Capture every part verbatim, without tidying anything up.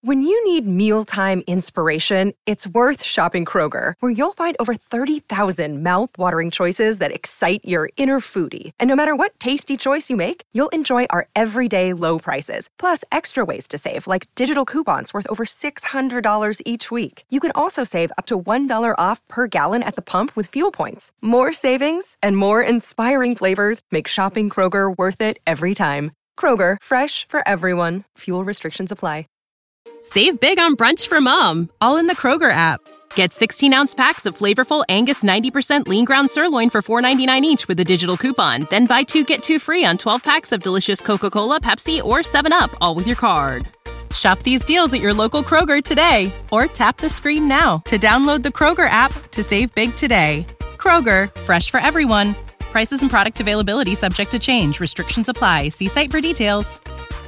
When you need mealtime inspiration, it's worth shopping Kroger, where you'll find over thirty thousand mouth-watering choices that excite your inner foodie. And no matter what tasty choice you make, you'll enjoy our everyday low prices, plus extra ways to save, like digital coupons worth over six hundred dollars each week. You can also save up to one dollar off per gallon at the pump with fuel points. More savings and more inspiring flavors make shopping Kroger worth it every time. Kroger, fresh for everyone. Fuel restrictions apply. Save big on brunch for mom, all in the Kroger app. Get sixteen-ounce packs of flavorful Angus ninety percent lean ground sirloin for four ninety-nine each with a digital coupon. Then buy two, get two free on twelve packs of delicious Coca-Cola, Pepsi, or seven up, all with your card. Shop these deals at your local Kroger today, or tap the screen now to download the Kroger app to save big today. Kroger, fresh for everyone. Prices and product availability subject to change. Restrictions apply. See site for details.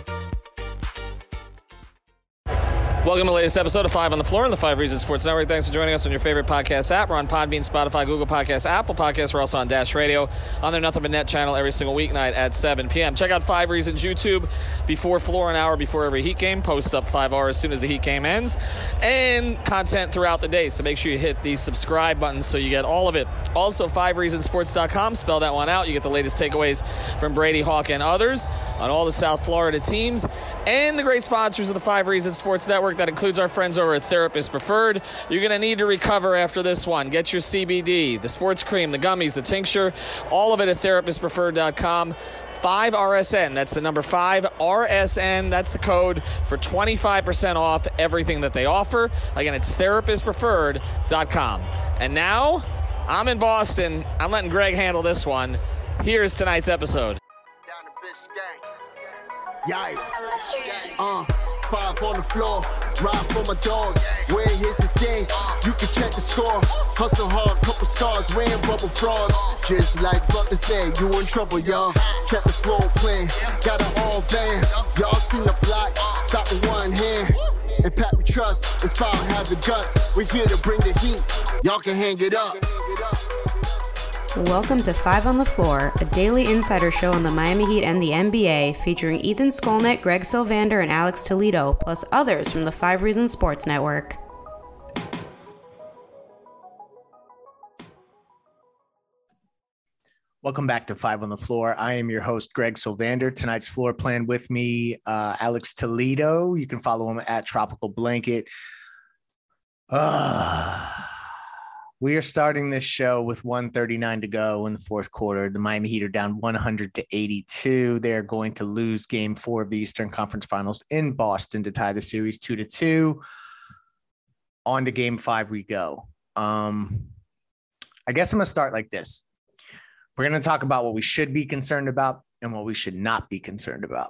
Welcome to the latest episode of Five on the Floor on the Five Reasons Sports Network. Thanks for joining us on your favorite podcast app. We're on Podbean, Spotify, Google Podcasts, Apple Podcasts. We're also on Dash Radio on their Nothing But Net channel every single weeknight at seven p.m. Check out Five Reasons YouTube before Floor, an hour before every Heat game. Post up five hours as soon as the Heat game ends. And content throughout the day. So make sure you hit the subscribe button so you get all of it. Also, five reasons sports dot com. Spell that one out. You get the latest takeaways from Brady, Hawk, and others on all the South Florida teams. And the great sponsors of the Five Reasons Sports Network. That includes our friends over at Therapist Preferred. You're going to need to recover after this one. Get your C B D, the sports cream, the gummies, the tincture, all of it at therapist preferred dot com. five R S N, that's the number five R S N, that's the code for twenty-five percent off everything that they offer. Again, it's therapist preferred dot com. And now, I'm in Boston. I'm letting Greg handle this one. Here's tonight's episode. Down to Biscayne. Yikes. Uh, five on the floor, ride for my dogs. Where here's the thing, you can check the score. Hustle hard, couple scars, wearing bubble frogs. Just like Butler said, you in trouble, y'all. Kept the floor playing, got it all banned. Y'all seen the block, stop with one hand. And Pat we trust, it's power, have the guts. We're here to bring the heat, y'all can hang it up. Welcome to Five on the Floor, a daily insider show on the Miami Heat and the N B A, featuring Ethan Skolnick, Greg Sylvander, and Alex Toledo, plus others from the Five Reasons Sports Network. Welcome back to Five on the Floor. I am your host, Greg Sylvander. Tonight's floor plan with me, uh, Alex Toledo. You can follow him at Tropical Blanket. Uh, we are starting this show with one thirty-nine to go in the fourth quarter. The Miami Heat are down one hundred to eighty-two. They're going to lose game four of the Eastern Conference Finals in Boston to tie the series two to two. On to game five we go. Um, I guess I'm going to start like this. We're going to talk about what we should be concerned about and what we should not be concerned about.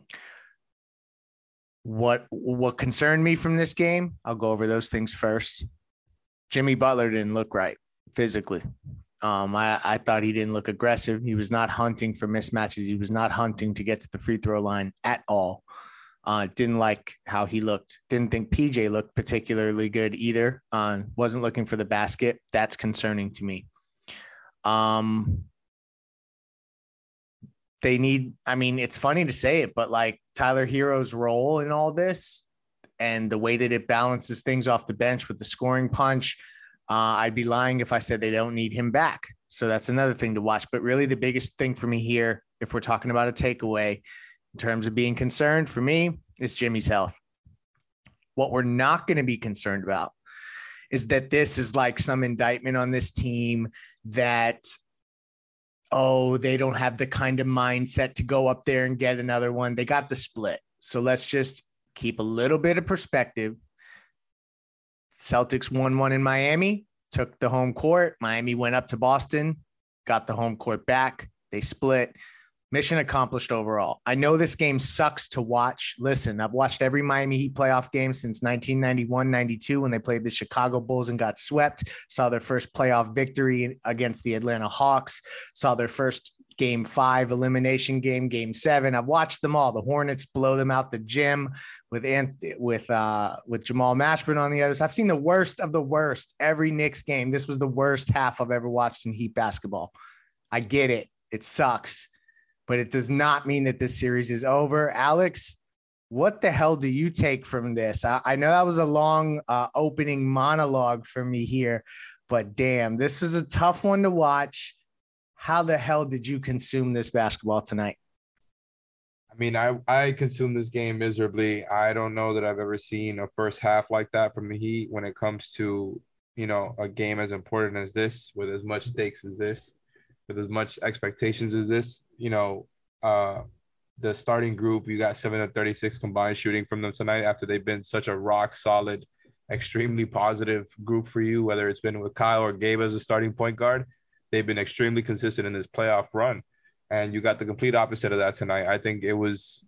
What, what concerned me from this game, I'll go over those things first. Jimmy Butler didn't look right physically. Um, I, I thought he didn't look aggressive. He was not hunting for mismatches. He was not hunting to get to the free throw line at all. Uh, didn't like how he looked. Didn't think P J looked particularly good either. Uh, wasn't looking for the basket. That's concerning to me. Um, they need, I mean, it's funny to say it, but like Tyler Hero's role in all this and the way that it balances things off the bench with the scoring punch, uh, I'd be lying if I said they don't need him back. So that's another thing to watch. But really the biggest thing for me here, if we're talking about a takeaway in terms of being concerned for me, is Jimmy's health. What we're not going to be concerned about is that this is like some indictment on this team that, oh, they don't have the kind of mindset to go up there and get another one. They got the split. So let's just keep a little bit of perspective. Celtics won one in Miami, took the home court. Miami went up to Boston, got the home court back. They split. Mission accomplished overall. I know this game sucks to watch. Listen, I've watched every Miami Heat playoff game since nineteen ninety-one ninety-two when they played the Chicago Bulls and got swept. Saw their first playoff victory against the Atlanta Hawks. Saw their first game five elimination game, game seven. I've watched them all. The Hornets blow them out the gym with Anth- with uh, with Jamal Mashburn on the others. I've seen the worst of the worst every Knicks game. This was the worst half I've ever watched in Heat basketball. I get it. It sucks. But it does not mean that this series is over. Alex, what the hell do you take from this? I, I know that was a long uh, opening monologue for me here, but damn, this was a tough one to watch. How the hell did you consume this basketball tonight? I mean, I, I consumed this game miserably. I don't know that I've ever seen a first half like that from the Heat when it comes to, you know, a game as important as this, with as much stakes as this, with as much expectations as this. You know, uh, the starting group, you got seven of thirty-six combined shooting from them tonight after they've been such a rock solid, extremely positive group for you, whether it's been with Kyle or Gabe as a starting point guard. They've been extremely consistent in this playoff run. And you got the complete opposite of that tonight. I think it was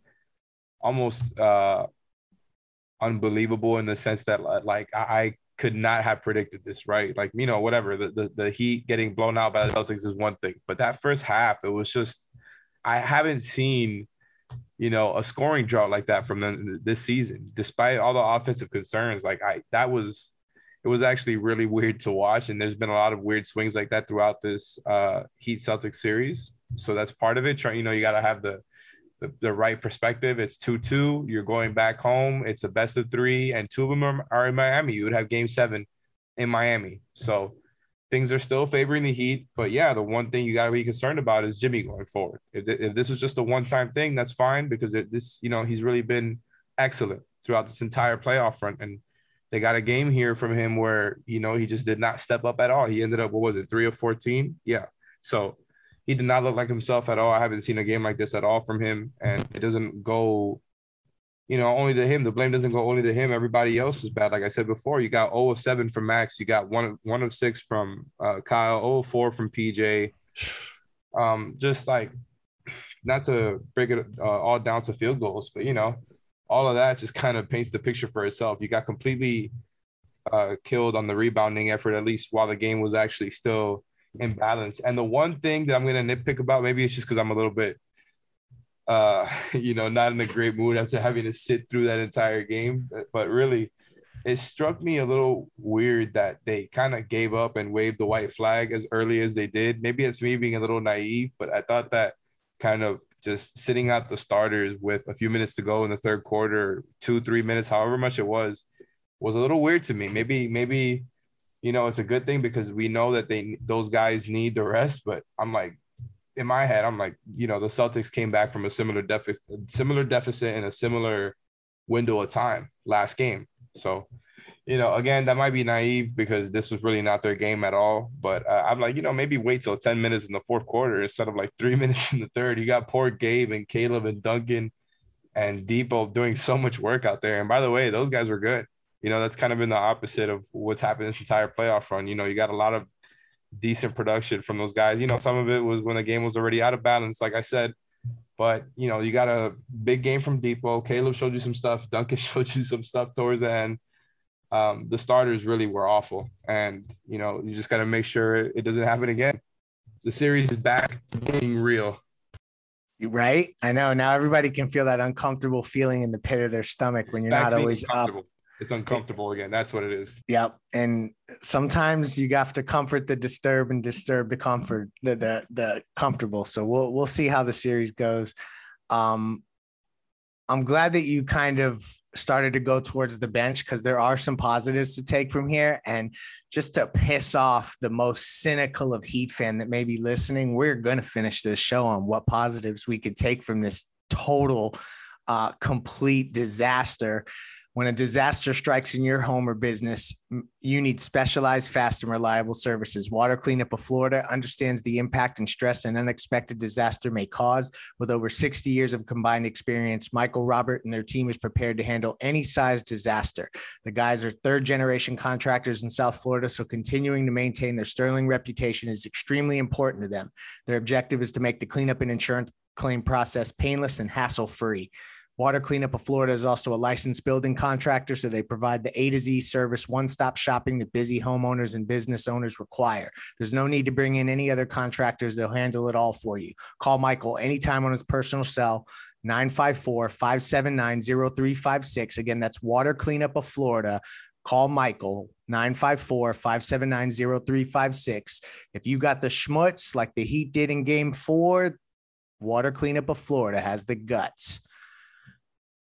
almost uh, unbelievable in the sense that, like, I could not have predicted this, right? Like, you know, whatever, the, the, the Heat getting blown out by the Celtics is one thing. But that first half, it was just, I haven't seen, you know, a scoring drought like that from them this season, despite all the offensive concerns. Like, I, that was, it was actually really weird to watch. And there's been a lot of weird swings like that throughout this uh, Heat Celtics series. So that's part of it. You know, you got to have the, the the right perspective. It's two two. You're going back home. It's a best of three, and two of them are, are in Miami. You would have game seven in Miami. So things are still favoring the Heat. But, yeah, the one thing you got to be concerned about is Jimmy going forward. If, if this was just a one-time thing, that's fine, because it, this, you know, he's really been excellent throughout this entire playoff run. And they got a game here from him where, you know, he just did not step up at all. He ended up, what was it, three of fourteen? Yeah. So he did not look like himself at all. I haven't seen a game like this at all from him. And it doesn't go, you know, only to him. The blame doesn't go only to him. Everybody else was bad. Like I said before, you got zero of seven from Max. You got one of, one of six from uh, Kyle, zero of four from P J. Um, just like, not to break it uh, all down to field goals, but, you know, all of that just kind of paints the picture for itself. You got completely uh, killed on the rebounding effort, at least while the game was actually still in balance. And the one thing that I'm going to nitpick about, maybe it's just because I'm a little bit, uh, you know, not in a great mood after having to sit through that entire game. But really, it struck me a little weird that they kind of gave up and waved the white flag as early as they did. Maybe it's me being a little naive, but I thought that kind of just sitting out the starters with a few minutes to go in the third quarter, two, three minutes, however much it was, was a little weird to me. Maybe, maybe, you know, it's a good thing because we know that they those guys need the rest. But I'm like, in my head, I'm like, you know, the Celtics came back from a similar deficit, similar deficit in a similar window of time last game. So, you know, again, that might be naive because this was really not their game at all. But uh, I'm like, you know, maybe wait till ten minutes in the fourth quarter instead of like three minutes in the third. You got poor Gabe and Caleb and Duncan and Depot doing so much work out there. And by the way, those guys were good. You know, that's kind of been the opposite of what's happened this entire playoff run. You know, you got a lot of decent production from those guys. You know, some of it was when the game was already out of balance, like I said. But, you know, you got a big game from Depot. Caleb showed you some stuff. Duncan showed you some stuff towards the end. Um, the starters really were awful. And, you know, you just got to make sure it doesn't happen again. The series is back to being real. Right? I know. Now everybody can feel that uncomfortable feeling in the pit of their stomach when you're back not always up. It's uncomfortable again. That's what it is. Yep. And sometimes you have to comfort the disturbed and disturb the comfort, the the the comfortable. So we'll we'll see how the series goes. Um, I'm glad that you kind of started to go towards the bench because there are some positives to take from here. And just to piss off the most cynical of Heat fan that may be listening, we're going to finish this show on what positives we could take from this total, uh, complete disaster. When a disaster strikes in your home or business, you need specialized, fast, and reliable services. Water Cleanup of Florida understands the impact and stress an unexpected disaster may cause. With over sixty years of combined experience, Michael, Robert, and their team is prepared to handle any size disaster. The guys are third-generation contractors in South Florida, so continuing to maintain their sterling reputation is extremely important to them. Their objective is to make the cleanup and insurance claim process painless and hassle-free. Water Cleanup of Florida is also a licensed building contractor, so they provide the A to Z service, one-stop shopping that busy homeowners and business owners require. There's no need to bring in any other contractors. They'll handle it all for you. Call Michael anytime on his personal cell, nine five four, five seven nine, zero three five six. Again, that's Water Cleanup of Florida. Call Michael, nine five four, five seven nine, zero three five six. If you got the schmutz like the Heat did in game four, Water Cleanup of Florida has the guts.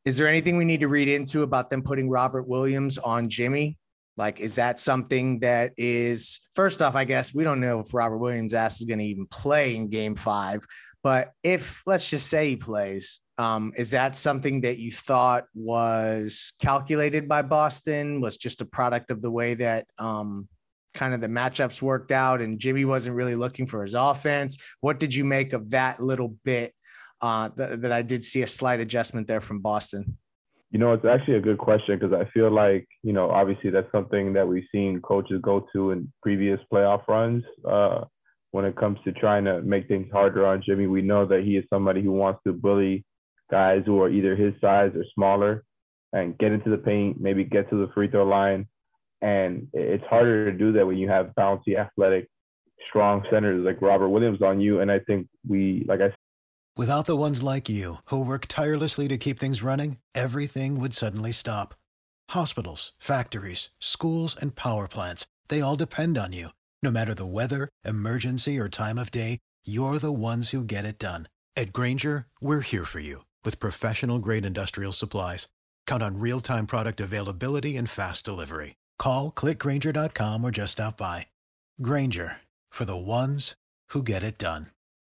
Is there anything we need to read into about them putting Robert Williams on Jimmy? Like, is that something that is, first off, I guess we don't know if Robert Williams' ass is going to even play in game five, but if, let's just say he plays, um, is that something that you thought was calculated by Boston, was just a product of the way that um, kind of the matchups worked out and Jimmy wasn't really looking for his offense? What did you make of that little bit uh, that, that I did see a slight adjustment there from Boston? You know, it's actually a good question because I feel like, you know, obviously that's something that we've seen coaches go to in previous playoff runs. Uh, when it comes to trying to make things harder on Jimmy, we know that he is somebody who wants to bully guys who are either his size or smaller and get into the paint, maybe get to the free throw line. And it's harder to do that when you have bouncy, athletic, strong centers like Robert Williams on you. And I think we, like I said, without the ones like you, who work tirelessly to keep things running, everything would suddenly stop. Hospitals, factories, schools, and power plants, they all depend on you. No matter the weather, emergency, or time of day, you're the ones who get it done. At Grainger, we're here for you with professional-grade industrial supplies. Count on real-time product availability and fast delivery. Call, click Grainger dot com, or just stop by. Grainger, for the ones who get it done.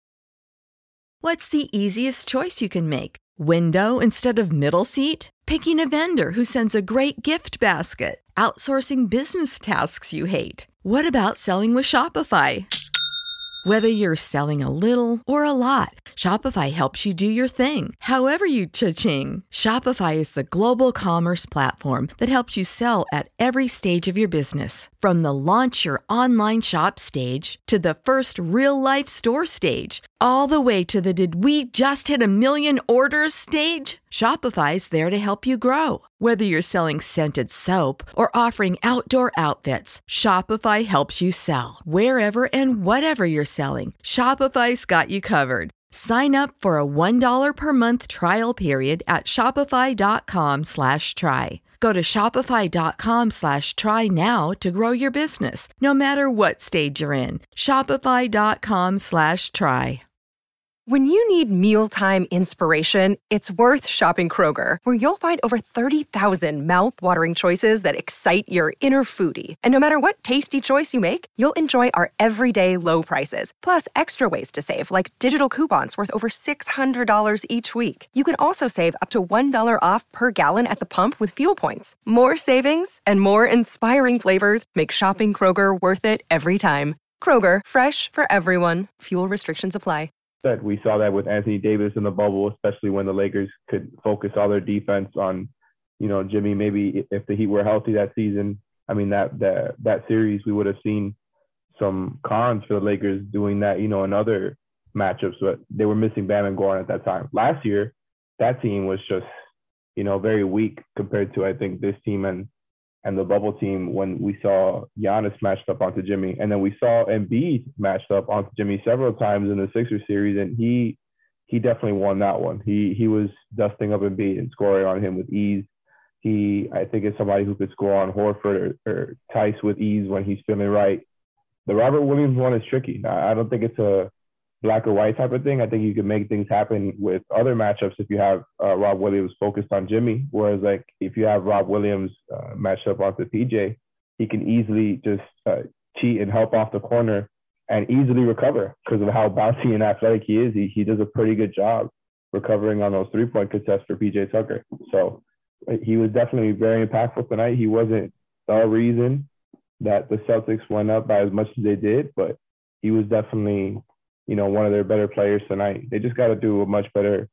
What's the easiest choice you can make? Window instead of middle seat? Picking a vendor who sends a great gift basket? Outsourcing business tasks you hate? What about selling with Shopify? Whether you're selling a little or a lot, Shopify helps you do your thing, however you cha-ching. Shopify is the global commerce platform that helps you sell at every stage of your business. From the launch your online shop stage to the first real-life store stage, all the way to the did we just hit a million orders stage. Shopify's there to help you grow. Whether you're selling scented soap or offering outdoor outfits, Shopify helps you sell. Wherever and whatever you're selling, Shopify's got you covered. Sign up for a one dollar per month trial period at shopify.com slash try. Go to shopify.com slash try now to grow your business, no matter what stage you're in. Shopify.com slash try. When you need mealtime inspiration, it's worth shopping Kroger, where you'll find over thirty thousand mouth-watering choices that excite your inner foodie. And no matter what tasty choice you make, you'll enjoy our everyday low prices, plus extra ways to save, like digital coupons worth over six hundred dollars each week. You can also save up to one dollar off per gallon at the pump with fuel points. More savings and more inspiring flavors make shopping Kroger worth it every time. Kroger, fresh for everyone. Fuel restrictions apply. We saw that with Anthony Davis in the bubble, especially when the Lakers could focus all their defense on, you know, Jimmy. Maybe if the Heat were healthy that season, I mean, that that that series, we would have seen some cons for the Lakers doing that, you know, in other matchups. But they were missing Bam and Goran at that time. Last year, that team was just, you know, very weak compared to, I think, this team and and the bubble team when we saw Giannis matched up onto Jimmy. And then we saw Embiid matched up onto Jimmy several times in the Sixers series, and he he definitely won that one. He he was dusting up Embiid and scoring on him with ease. He, I think, is somebody who could score on Horford or, or Tice with ease when he's feeling right. The Robert Williams one is tricky. I don't think it's a black or white type of thing. I think you can make things happen with other matchups if you have uh, Rob Williams focused on Jimmy. Whereas, like, if you have Rob Williams uh, matched up onto P J, he can easily just uh, cheat and help off the corner and easily recover because of how bouncy and athletic he is. He, he does a pretty good job recovering on those three-point contests for P J Tucker. So he was definitely very impactful tonight. He wasn't the reason that the Celtics went up by as much as they did, but he was definitely, you know, one of their better players tonight. They just got to do a much better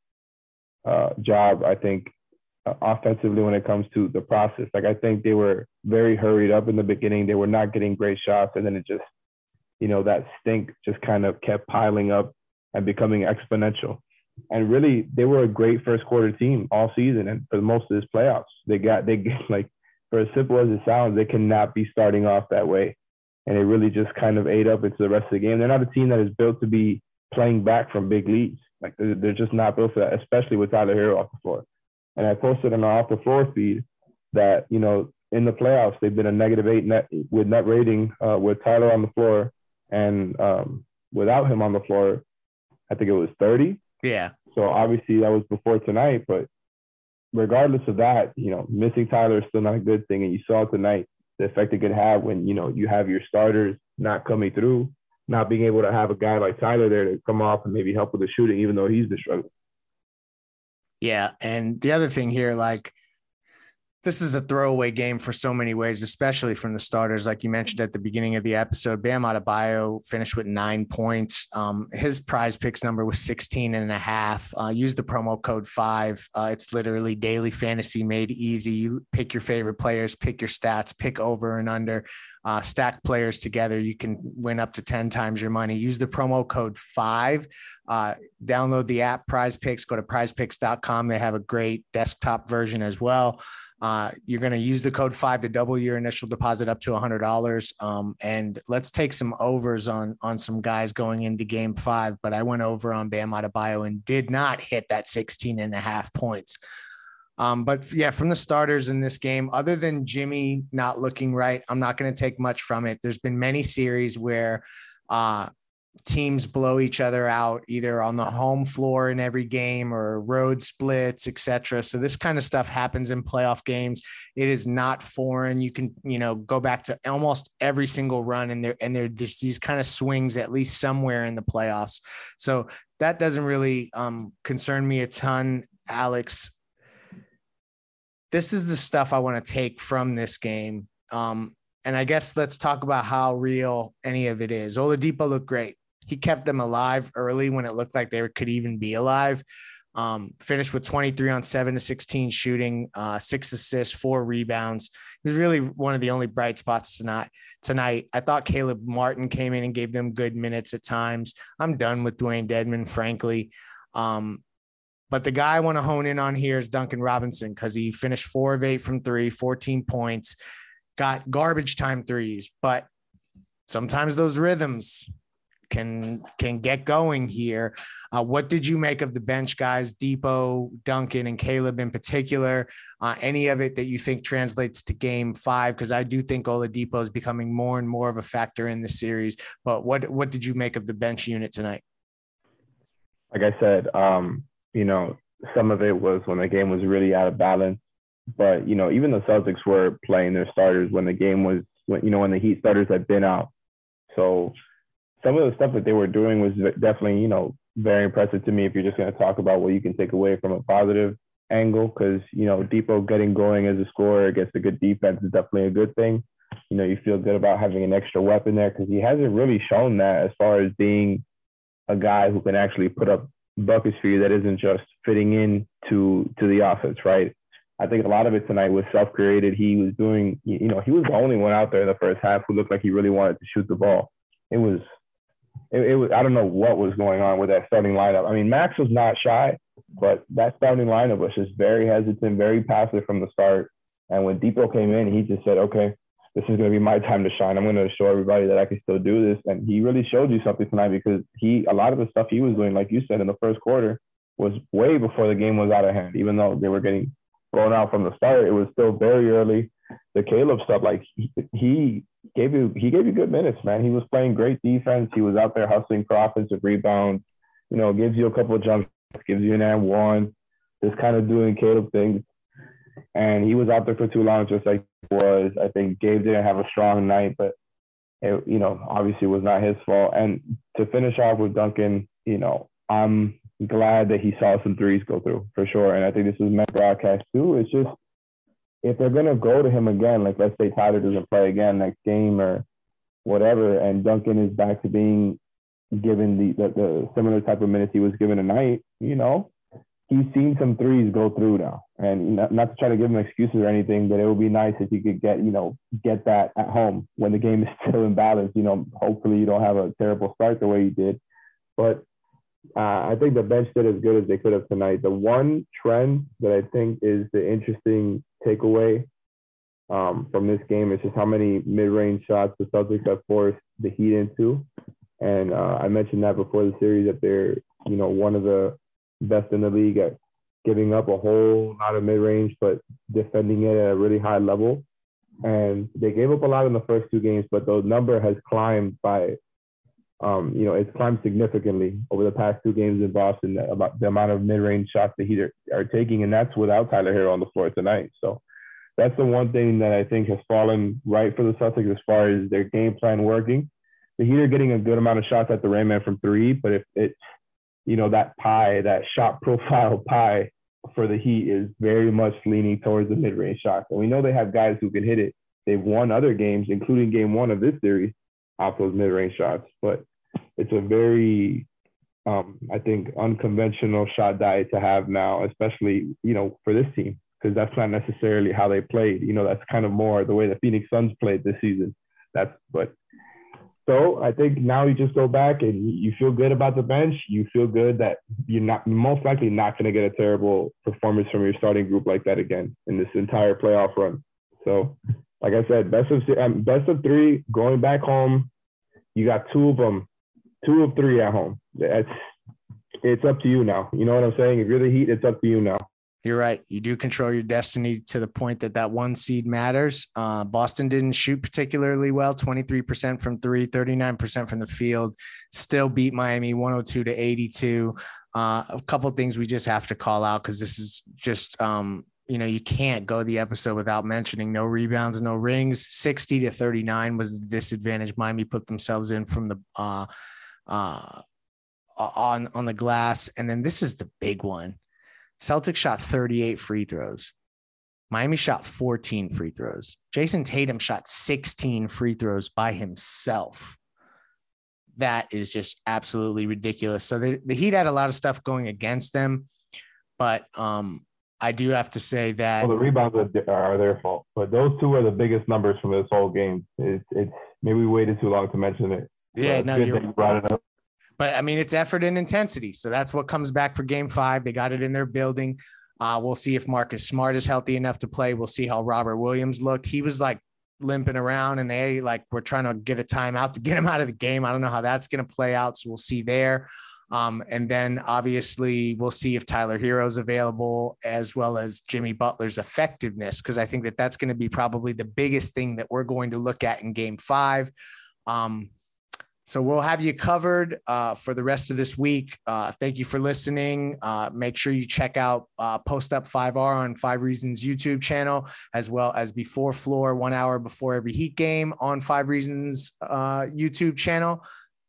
uh, job, I think, uh, offensively when it comes to the process. Like, I think they were very hurried up in the beginning. They were not getting great shots. And then it just, you know, that stink just kind of kept piling up and becoming exponential. And really, they were a great first quarter team all season. And for most of this playoffs, they got, they get, like, for as simple as it sounds, they cannot be starting off that way. And it really just kind of ate up into the rest of the game. They're not a team that is built to be playing back from big leads. Like, they're, they're just not built for that, especially with Tyler Hero off the floor. And I posted on our off the floor feed that, you know, in the playoffs, they've been a negative eight net with net rating uh, with Tyler on the floor. And um, without him on the floor, I think it was thirty. Yeah. So obviously that was before tonight, but regardless of that, you know, missing Tyler is still not a good thing. And you saw tonight the effect it could have when, you know, you have your starters not coming through, not being able to have a guy like Tyler there to come off and maybe help with the shooting, even though he's the struggle. Yeah. And the other thing here, like, this is a throwaway game for so many ways, especially from the starters. Like you mentioned at the beginning of the episode, Bam Adebayo finished with nine points. Um, his prize picks number was sixteen and a half. Uh, use the promo code five. Uh, it's literally daily fantasy made easy. You pick your favorite players, pick your stats, pick over and under, uh, stack players together. You can win up to ten times your money. Use the promo code five. Uh, download the app Prize Picks, go to prize picks dot com. They have a great desktop version as well. Uh, you're going to use the code five to double your initial deposit up to one hundred dollars. Um, and let's take some overs on, on some guys going into game five, but I went over on Bam Adebayo and did not hit that sixteen and a half points. Um, but yeah, from the starters in this game, other than Jimmy not looking right, I'm not going to take much from it. There's been many series where, uh, teams blow each other out either on the home floor in every game or road splits, et cetera. So this kind of stuff happens in playoff games. It is not foreign. You can, you know, go back to almost every single run and there, and there, there's these kind of swings at least somewhere in the playoffs. So that doesn't really um, concern me a ton, Alex. This is the stuff I want to take from this game. Um, and I guess let's talk about how real any of it is. Oladipo looked great. He kept them alive early when it looked like they could even be alive. Um, finished with twenty-three on seven to sixteen shooting, uh, six assists, four rebounds. He was really one of the only bright spots tonight. Tonight, I thought Caleb Martin came in and gave them good minutes at times. I'm done with Dwayne Dedmon, frankly. Um, but the guy I want to hone in on here is Duncan Robinson because he finished four of eight from three, fourteen points, got garbage time threes, but sometimes those rhythms can can get going here. Uh, what did you make of the bench guys, Depot, Duncan, and Caleb in particular? Uh, any of it that you think translates to game five? Because I do think Oladipo is becoming more and more of a factor in the series. But what what did you make of the bench unit tonight? Like I said, um, you know, some of it was when the game was really out of balance. But, you know, even the Celtics were playing their starters when the game was, when, you know, when the Heat starters had been out. So some of the stuff that they were doing was definitely, you know, very impressive to me if you're just going to talk about what you can take away from a positive angle. Because, you know, Depot getting going as a scorer against a good defense is definitely a good thing. You know, you feel good about having an extra weapon there because he hasn't really shown that as far as being a guy who can actually put up buckets for you that isn't just fitting in to, to the offense, right? I think a lot of it tonight was self-created. He was doing, you know, he was the only one out there in the first half who looked like he really wanted to shoot the ball. It was, it, it was, I don't know what was going on with that starting lineup. I mean, Max was not shy, but that starting lineup was just very hesitant, very passive from the start. And when Depot came in, he just said, okay, this is going to be my time to shine. I'm going to show everybody that I can still do this. And he really showed you something tonight because he, a lot of the stuff he was doing, like you said, in the first quarter was way before the game was out of hand, even though they were getting blown out from the start. It was still very early. The Caleb stuff, like he, he gave you, he gave you good minutes, man. He was playing great defense. He was out there hustling for offensive rebounds, you know, gives you a couple of jumps, gives you an and one, just kind of doing Caleb things. And he was out there for too long, just like he was. I think Gabe didn't have a strong night, but it, you know, obviously it was not his fault. And to finish off with Duncan, you know, I'm glad that he saw some threes go through for sure. And I think this was meant broadcast too. It's just, if they're going to go to him again, like let's say Tyler doesn't play again next game or whatever, and Duncan is back to being given the, the, the similar type of minutes he was given tonight, you know, he's seen some threes go through now. And not, not to try to give him excuses or anything, but it would be nice if you could get, you know, get that at home when the game is still in balance. You know, hopefully you don't have a terrible start the way you did. But Uh, I think the bench did as good as they could have tonight. The one trend that I think is the interesting takeaway um, from this game is just how many mid-range shots the Celtics have forced the Heat into. And uh, I mentioned that before the series that they're, you know, one of the best in the league at giving up a whole lot of mid-range, but defending it at a really high level. And they gave up a lot in the first two games, but the number has climbed by Um, you know, it's climbed significantly over the past two games in Boston about the amount of mid-range shots the Heat are, are taking, and that's without Tyler Hero on the floor tonight. So that's the one thing that I think has fallen right for the Celtics as far as their game plan working. The Heat are getting a good amount of shots at the rim and from three, but if it's, you know, that pie, that shot profile pie for the Heat is very much leaning towards the mid-range shots. And we know they have guys who can hit it. They've won other games, including game one of this series, off those mid-range shots. But it's a very, um, I think, unconventional shot diet to have now, especially, you know, for this team, because that's not necessarily how they played. You know, that's kind of more the way the Phoenix Suns played this season. That's, but so I think now you just go back and you feel good about the bench. You feel good that you're not most likely not going to get a terrible performance from your starting group like that again in this entire playoff run. So, like I said, best of um, best of three, going back home. You got two of them, two of three at home. It's, it's up to you now. You know what I'm saying? If you're the Heat, it's up to you now. You're right. You do control your destiny to the point that that one seed matters. Uh, Boston didn't shoot particularly well, twenty-three percent from three, thirty-nine percent from the field, still beat Miami one oh two to eighty-two. Uh, a couple of things we just have to call out because this is just, um, you know, you can't go the episode without mentioning no rebounds, no rings. sixty to thirty-nine was the disadvantage Miami put themselves in from the uh, uh, on, on the glass. And then this is the big one. Celtics shot thirty-eight free throws. Miami shot fourteen free throws. Jason Tatum shot sixteen free throws by himself. That is just absolutely ridiculous. So the, the Heat had a lot of stuff going against them, but um, I do have to say that well, the rebounds are, are their fault, but those two are the biggest numbers from this whole game. It's, it's maybe we waited too long to mention it. Yeah, no, you're you brought it up. But, I mean, it's effort and intensity. So that's what comes back for game five. They got it in their building. Uh, we'll see if Marcus Smart is healthy enough to play. We'll see how Robert Williams looked. He was, like, limping around, and they, like, were trying to get a timeout to get him out of the game. I don't know how that's going to play out, so we'll see there. Um, and then, obviously, we'll see if Tyler Hero's available as well as Jimmy Butler's effectiveness, because I think that that's going to be probably the biggest thing that we're going to look at in game five. Um So we'll have you covered uh, for the rest of this week. Uh, thank you for listening. Uh, make sure you check out uh, Post Up five R on Five Reasons YouTube channel, as well as Before Floor, one hour before every Heat game on Five Reasons uh, YouTube channel.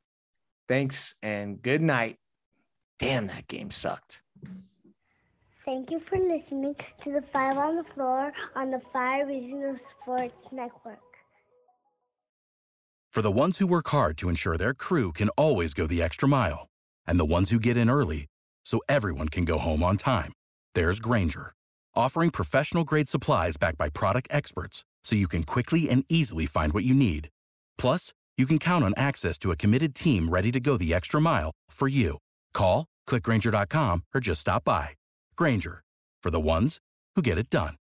Thanks and good night. Damn, that game sucked. Thank you for listening to the Five on the Floor on the Five Reasons Sports Network. For the ones who work hard to ensure their crew can always go the extra mile, and the ones who get in early so everyone can go home on time, there's Grainger, offering professional-grade supplies backed by product experts so you can quickly and easily find what you need. Plus, you can count on access to a committed team ready to go the extra mile for you. Call, click Grainger dot com, or just stop by. Grainger, for the ones who get it done.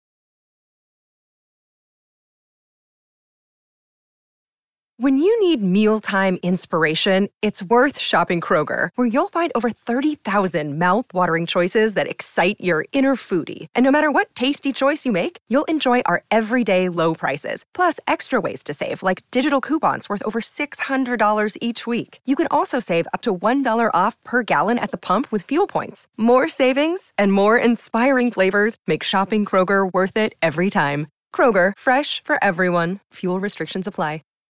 When you need mealtime inspiration, it's worth shopping Kroger, where you'll find over thirty thousand mouth-watering choices that excite your inner foodie. And no matter what tasty choice you make, you'll enjoy our everyday low prices, plus extra ways to save, like digital coupons worth over six hundred dollars each week. You can also save up to one dollar off per gallon at the pump with fuel points. More savings and more inspiring flavors make shopping Kroger worth it every time. Kroger, fresh for everyone. Fuel restrictions apply.